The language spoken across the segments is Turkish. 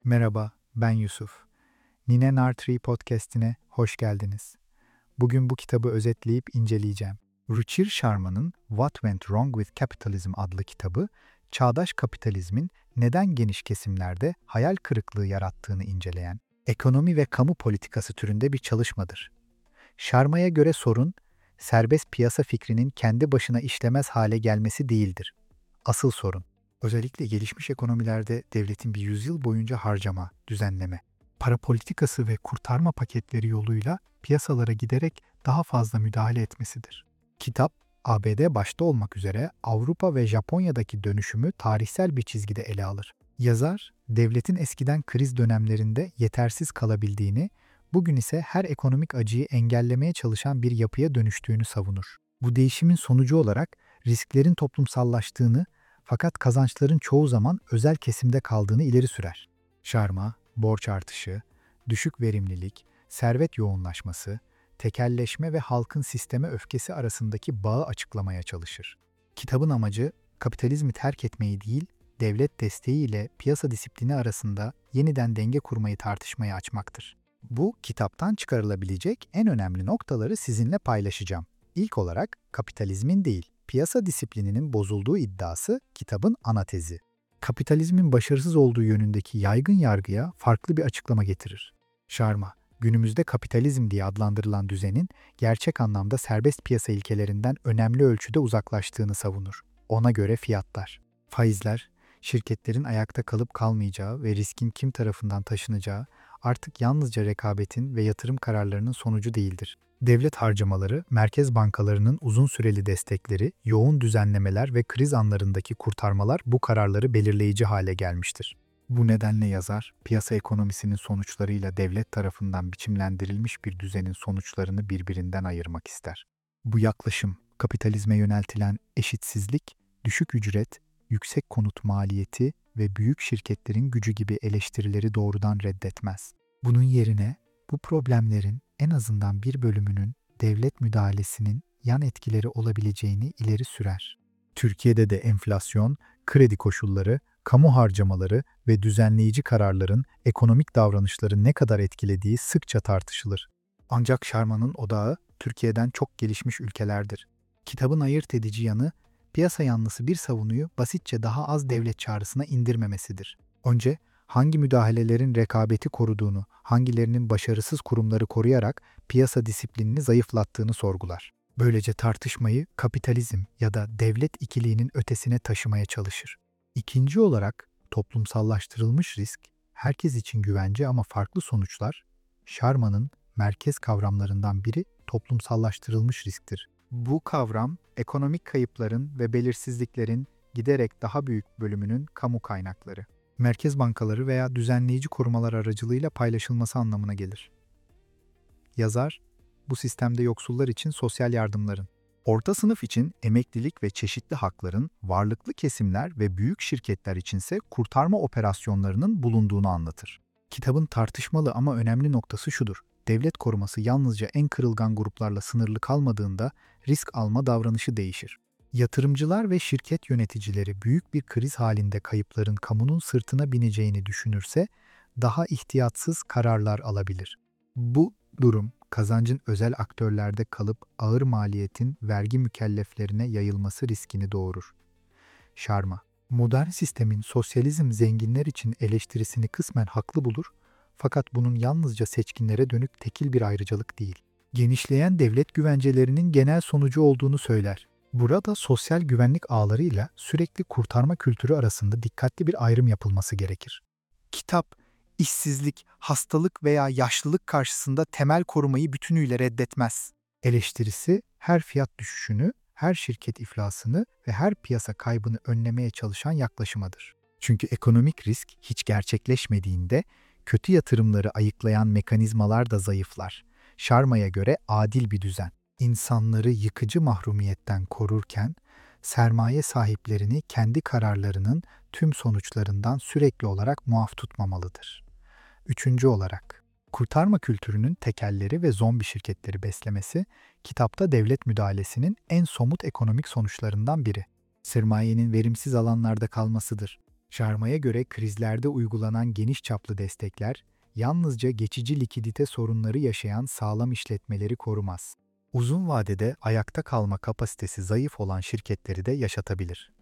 Merhaba, ben Yusuf. Nine Nartree podcast'ine hoş geldiniz. Bugün bu kitabı özetleyip inceleyeceğim. Ruchir Sharma'nın What Went Wrong with Capitalism adlı kitabı, çağdaş kapitalizmin neden geniş kesimlerde hayal kırıklığı yarattığını inceleyen, ekonomi ve kamu politikası türünde bir çalışmadır. Sharma'ya göre sorun, serbest piyasa fikrinin kendi başına işlemez hale gelmesi değildir. Asıl sorun, özellikle gelişmiş ekonomilerde devletin bir yüzyıl boyunca harcama, düzenleme, para politikası ve kurtarma paketleri yoluyla piyasalara giderek daha fazla müdahale etmesidir. Kitap, ABD başta olmak üzere Avrupa ve Japonya'daki dönüşümü tarihsel bir çizgide ele alır. Yazar, devletin eskiden kriz dönemlerinde yetersiz kalabildiğini, bugün ise her ekonomik acıyı engellemeye çalışan bir yapıya dönüştüğünü savunur. Bu değişimin sonucu olarak risklerin toplumsallaştığını fakat kazançların çoğu zaman özel kesimde kaldığını ileri sürer. Sharma, borç artışı, düşük verimlilik, servet yoğunlaşması, tekelleşme ve halkın sisteme öfkesi arasındaki bağı açıklamaya çalışır. Kitabın amacı kapitalizmi terk etmeyi değil, devlet desteği ile piyasa disiplini arasında yeniden denge kurmayı tartışmaya açmaktır. Bu kitaptan çıkarılabilecek en önemli noktaları sizinle paylaşacağım. İlk olarak kapitalizmin değil, piyasa disiplininin bozulduğu iddiası kitabın ana tezi. Kapitalizmin başarısız olduğu yönündeki yaygın yargıya farklı bir açıklama getirir. Sharma, günümüzde kapitalizm diye adlandırılan düzenin gerçek anlamda serbest piyasa ilkelerinden önemli ölçüde uzaklaştığını savunur. Ona göre fiyatlar, faizler, şirketlerin ayakta kalıp kalmayacağı ve riskin kim tarafından taşınacağı artık yalnızca rekabetin ve yatırım kararlarının sonucu değildir. Devlet harcamaları, merkez bankalarının uzun süreli destekleri, yoğun düzenlemeler ve kriz anlarındaki kurtarmalar bu kararları belirleyici hale gelmiştir. Bu nedenle yazar, piyasa ekonomisinin sonuçlarıyla devlet tarafından biçimlendirilmiş bir düzenin sonuçlarını birbirinden ayırmak ister. Bu yaklaşım, kapitalizme yöneltilen eşitsizlik, düşük ücret, yüksek konut maliyeti ve büyük şirketlerin gücü gibi eleştirileri doğrudan reddetmez. Bunun yerine bu problemlerin en azından bir bölümünün devlet müdahalesinin yan etkileri olabileceğini ileri sürer. Türkiye'de de enflasyon, kredi koşulları, kamu harcamaları ve düzenleyici kararların ekonomik davranışları ne kadar etkilediği sıkça tartışılır. Ancak Sharma'nın odağı Türkiye'den çok gelişmiş ülkelerdir. Kitabın ayırt edici yanı, piyasa yanlısı bir savunuyu basitçe daha az devlet çağrısına indirmemesidir. Önce hangi müdahalelerin rekabeti koruduğunu, hangilerinin başarısız kurumları koruyarak piyasa disiplinini zayıflattığını sorgular. Böylece tartışmayı kapitalizm ya da devlet ikiliğinin ötesine taşımaya çalışır. İkinci olarak toplumsallaştırılmış risk, herkes için güvence ama farklı sonuçlar, Sharma'nın merkez kavramlarından biri toplumsallaştırılmış risktir. Bu kavram, ekonomik kayıpların ve belirsizliklerin giderek daha büyük bölümünün kamu kaynakları, merkez bankaları veya düzenleyici korumalar aracılığıyla paylaşılması anlamına gelir. Yazar, bu sistemde yoksullar için sosyal yardımların, orta sınıf için emeklilik ve çeşitli hakların, varlıklı kesimler ve büyük şirketler içinse kurtarma operasyonlarının bulunduğunu anlatır. Kitabın tartışmalı ama önemli noktası şudur: devlet koruması yalnızca en kırılgan gruplarla sınırlı kalmadığında risk alma davranışı değişir. Yatırımcılar ve şirket yöneticileri büyük bir kriz halinde kayıpların kamunun sırtına bineceğini düşünürse daha ihtiyatsız kararlar alabilir. Bu durum, kazancın özel aktörlerde kalıp ağır maliyetin vergi mükelleflerine yayılması riskini doğurur. Sharma, modern sistemin sosyalizm zenginler için eleştirisini kısmen haklı bulur, fakat bunun yalnızca seçkinlere dönük tekil bir ayrıcalık değil, genişleyen devlet güvencelerinin genel sonucu olduğunu söyler. Burada sosyal güvenlik ağlarıyla sürekli kurtarma kültürü arasında dikkatli bir ayrım yapılması gerekir. Kitap, işsizlik, hastalık veya yaşlılık karşısında temel korumayı bütünüyle reddetmez. Eleştirisi, her fiyat düşüşünü, her şirket iflasını ve her piyasa kaybını önlemeye çalışan yaklaşımadır. Çünkü ekonomik risk hiç gerçekleşmediğinde kötü yatırımları ayıklayan mekanizmalar da zayıflar. Sharma'ya göre adil bir düzen, insanları yıkıcı mahrumiyetten korurken, sermaye sahiplerini kendi kararlarının tüm sonuçlarından sürekli olarak muaf tutmamalıdır. Üçüncü olarak, kurtarma kültürünün tekelleri ve zombi şirketleri beslemesi, kitapta devlet müdahalesinin en somut ekonomik sonuçlarından biri. Sermayenin verimsiz alanlarda kalmasıdır. Sharma'ya göre krizlerde uygulanan geniş çaplı destekler, yalnızca geçici likidite sorunları yaşayan sağlam işletmeleri korumaz. Uzun vadede ayakta kalma kapasitesi zayıf olan şirketleri de yaşatabilir.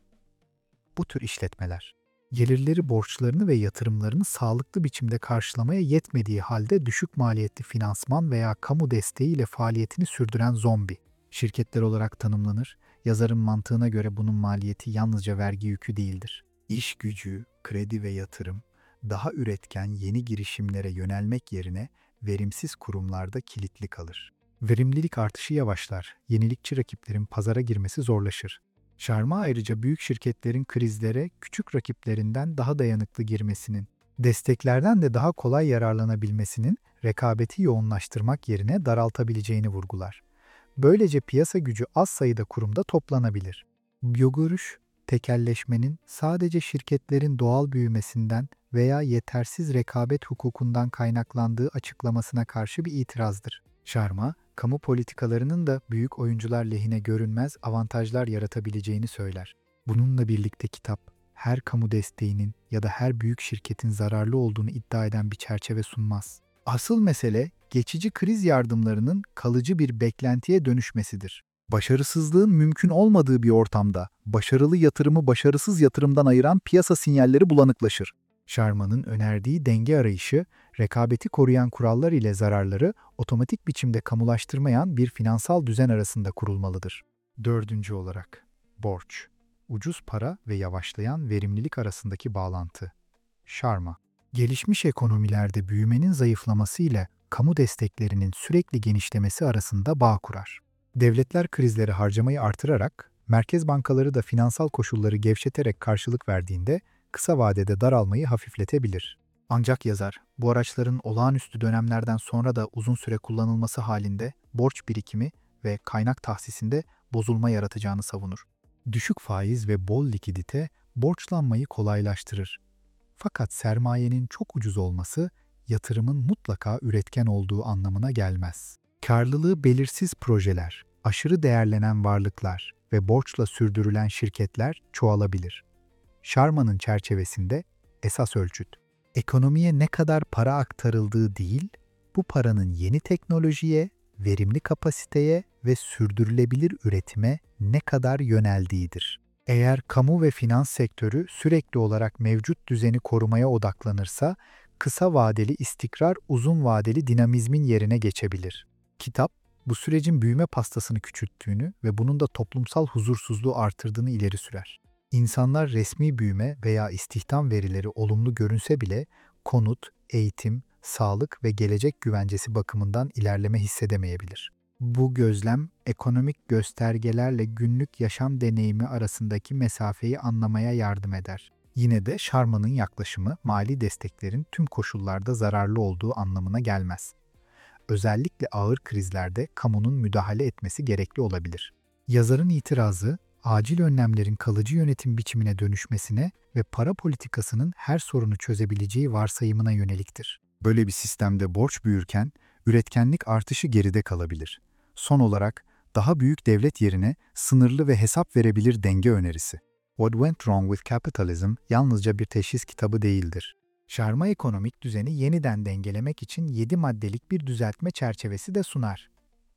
Bu tür işletmeler, gelirleri borçlarını ve yatırımlarını sağlıklı biçimde karşılamaya yetmediği halde düşük maliyetli finansman veya kamu desteğiyle faaliyetini sürdüren zombi şirketler olarak tanımlanır. Yazarın mantığına göre bunun maliyeti yalnızca vergi yükü değildir. İş gücü, kredi ve yatırım, daha üretken yeni girişimlere yönelmek yerine verimsiz kurumlarda kilitli kalır. Verimlilik artışı yavaşlar, yenilikçi rakiplerin pazara girmesi zorlaşır. Sharma ayrıca büyük şirketlerin krizlere küçük rakiplerinden daha dayanıklı girmesinin, desteklerden de daha kolay yararlanabilmesinin rekabeti yoğunlaştırmak yerine daraltabileceğini vurgular. Böylece piyasa gücü az sayıda kurumda toplanabilir. Bu görüş, tekelleşmenin sadece şirketlerin doğal büyümesinden veya yetersiz rekabet hukukundan kaynaklandığı açıklamasına karşı bir itirazdır. Sharma, kamu politikalarının da büyük oyuncular lehine görünmez avantajlar yaratabileceğini söyler. Bununla birlikte kitap, her kamu desteğinin ya da her büyük şirketin zararlı olduğunu iddia eden bir çerçeve sunmaz. Asıl mesele, geçici kriz yardımlarının kalıcı bir beklentiye dönüşmesidir. Başarısızlığın mümkün olmadığı bir ortamda, başarılı yatırımı başarısız yatırımdan ayıran piyasa sinyalleri bulanıklaşır. Sharma'nın önerdiği denge arayışı, rekabeti koruyan kurallar ile zararları otomatik biçimde kamulaştırmayan bir finansal düzen arasında kurulmalıdır. Dördüncü olarak, borç. Ucuz para ve yavaşlayan verimlilik arasındaki bağlantı. Sharma, gelişmiş ekonomilerde büyümenin zayıflaması ile kamu desteklerinin sürekli genişlemesi arasında bağ kurar. Devletler krizleri harcamayı artırarak, merkez bankaları da finansal koşulları gevşeterek karşılık verdiğinde kısa vadede daralmayı hafifletebilir. Ancak yazar, bu araçların olağanüstü dönemlerden sonra da uzun süre kullanılması halinde borç birikimi ve kaynak tahsisinde bozulma yaratacağını savunur. Düşük faiz ve bol likidite borçlanmayı kolaylaştırır. Fakat sermayenin çok ucuz olması, yatırımın mutlaka üretken olduğu anlamına gelmez. Karlılığı belirsiz projeler, aşırı değerlenen varlıklar ve borçla sürdürülen şirketler çoğalabilir. Sharma'nın çerçevesinde esas ölçüt, ekonomiye ne kadar para aktarıldığı değil, bu paranın yeni teknolojiye, verimli kapasiteye ve sürdürülebilir üretime ne kadar yöneldiğidir. Eğer kamu ve finans sektörü sürekli olarak mevcut düzeni korumaya odaklanırsa, kısa vadeli istikrar uzun vadeli dinamizmin yerine geçebilir. Kitap, bu sürecin büyüme pastasını küçülttüğünü ve bunun da toplumsal huzursuzluğu artırdığını ileri sürer. İnsanlar resmi büyüme veya istihdam verileri olumlu görünse bile konut, eğitim, sağlık ve gelecek güvencesi bakımından ilerleme hissedemeyebilir. Bu gözlem, ekonomik göstergelerle günlük yaşam deneyimi arasındaki mesafeyi anlamaya yardım eder. Yine de Sharma'nın yaklaşımı, mali desteklerin tüm koşullarda zararlı olduğu anlamına gelmez. Özellikle ağır krizlerde kamunun müdahale etmesi gerekli olabilir. Yazarın itirazı, acil önlemlerin kalıcı yönetim biçimine dönüşmesine ve para politikasının her sorunu çözebileceği varsayımına yöneliktir. Böyle bir sistemde borç büyürken, üretkenlik artışı geride kalabilir. Son olarak, daha büyük devlet yerine sınırlı ve hesap verebilir denge önerisi. What Went Wrong with Capitalism yalnızca bir teşhis kitabı değildir. Sharma ekonomik düzeni yeniden dengelemek için 7 maddelik bir düzeltme çerçevesi de sunar.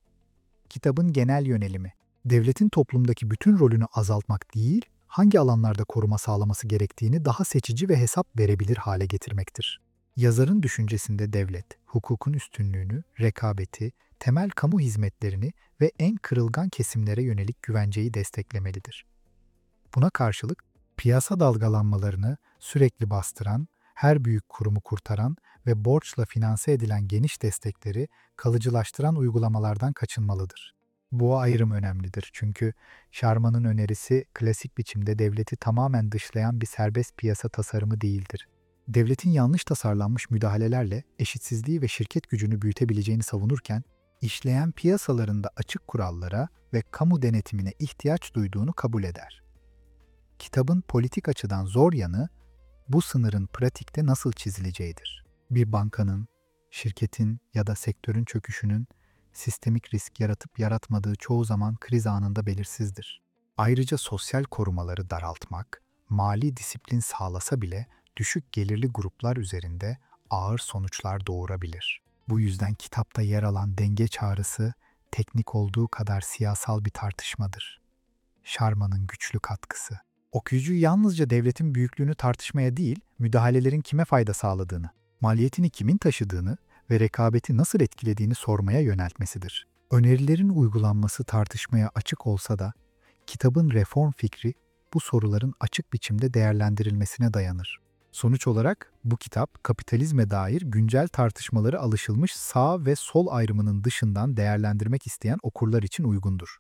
Kitabın genel yönelimi, devletin toplumdaki bütün rolünü azaltmak değil, hangi alanlarda koruma sağlaması gerektiğini daha seçici ve hesap verebilir hale getirmektir. Yazarın düşüncesinde devlet, hukukun üstünlüğünü, rekabeti, temel kamu hizmetlerini ve en kırılgan kesimlere yönelik güvenceyi desteklemelidir. Buna karşılık, piyasa dalgalanmalarını sürekli bastıran, her büyük kurumu kurtaran ve borçla finanse edilen geniş destekleri kalıcılaştıran uygulamalardan kaçınmalıdır. Bu ayrım önemlidir çünkü Sharma'nın önerisi klasik biçimde devleti tamamen dışlayan bir serbest piyasa tasarımı değildir. Devletin yanlış tasarlanmış müdahalelerle eşitsizliği ve şirket gücünü büyütebileceğini savunurken, işleyen piyasalarında açık kurallara ve kamu denetimine ihtiyaç duyduğunu kabul eder. Kitabın politik açıdan zor yanı, bu sınırın pratikte nasıl çizileceğidir. Bir bankanın, şirketin ya da sektörün çöküşünün sistemik risk yaratıp yaratmadığı çoğu zaman kriz anında belirsizdir. Ayrıca sosyal korumaları daraltmak, mali disiplin sağlasa bile düşük gelirli gruplar üzerinde ağır sonuçlar doğurabilir. Bu yüzden kitapta yer alan denge çağrısı teknik olduğu kadar siyasal bir tartışmadır. Sharma'nın güçlü katkısı. Okuyucu yalnızca devletin büyüklüğünü tartışmaya değil, müdahalelerin kime fayda sağladığını, maliyetini kimin taşıdığını ve rekabeti nasıl etkilediğini sormaya yöneltmesidir. Önerilerin uygulanması tartışmaya açık olsa da, kitabın reform fikri bu soruların açık biçimde değerlendirilmesine dayanır. Sonuç olarak bu kitap kapitalizme dair güncel tartışmaları alışılmış sağ ve sol ayrımının dışından değerlendirmek isteyen okurlar için uygundur.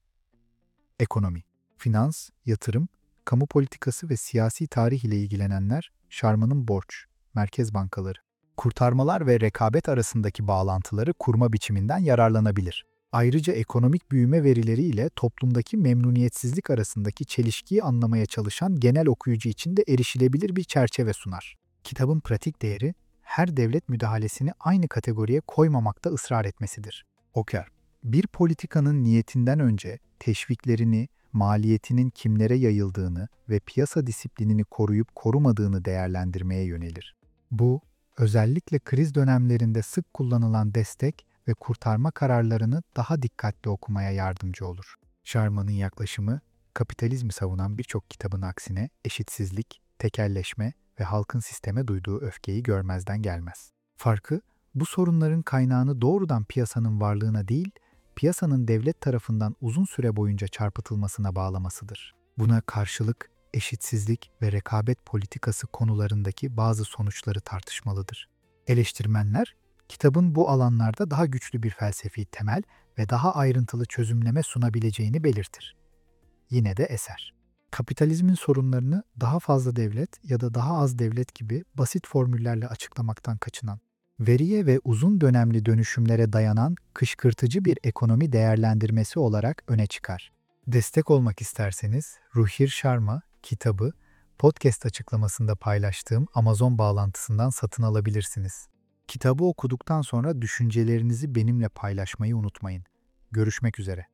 Ekonomi, finans, yatırım, kamu politikası ve siyasi tarih ile ilgilenenler, Sharma'nın borç, merkez bankaları, kurtarmalar ve rekabet arasındaki bağlantıları kurma biçiminden yararlanabilir. Ayrıca ekonomik büyüme verileri ile toplumdaki memnuniyetsizlik arasındaki çelişkiyi anlamaya çalışan genel okuyucu için de erişilebilir bir çerçeve sunar. Kitabın pratik değeri, her devlet müdahalesini aynı kategoriye koymamakta ısrar etmesidir. Okur, bir politikanın niyetinden önce teşviklerini, maliyetinin kimlere yayıldığını ve piyasa disiplinini koruyup korumadığını değerlendirmeye yönelir. Bu, özellikle kriz dönemlerinde sık kullanılan destek ve kurtarma kararlarını daha dikkatli okumaya yardımcı olur. Sharma'nın yaklaşımı, kapitalizmi savunan birçok kitabın aksine eşitsizlik, tekelleşme ve halkın sisteme duyduğu öfkeyi görmezden gelmez. Farkı, bu sorunların kaynağını doğrudan piyasanın varlığına değil, piyasanın devlet tarafından uzun süre boyunca çarpıtılmasına bağlamasıdır. Buna karşılık eşitsizlik ve rekabet politikası konularındaki bazı sonuçları tartışmalıdır. Eleştirmenler, kitabın bu alanlarda daha güçlü bir felsefi temel ve daha ayrıntılı çözümleme sunabileceğini belirtir. Yine de eser, kapitalizmin sorunlarını daha fazla devlet ya da daha az devlet gibi basit formüllerle açıklamaktan kaçınan, veriye ve uzun dönemli dönüşümlere dayanan kışkırtıcı bir ekonomi değerlendirmesi olarak öne çıkar. Destek olmak isterseniz Ruchir Sharma kitabı podcast açıklamasında paylaştığım Amazon bağlantısından satın alabilirsiniz. Kitabı okuduktan sonra düşüncelerinizi benimle paylaşmayı unutmayın. Görüşmek üzere.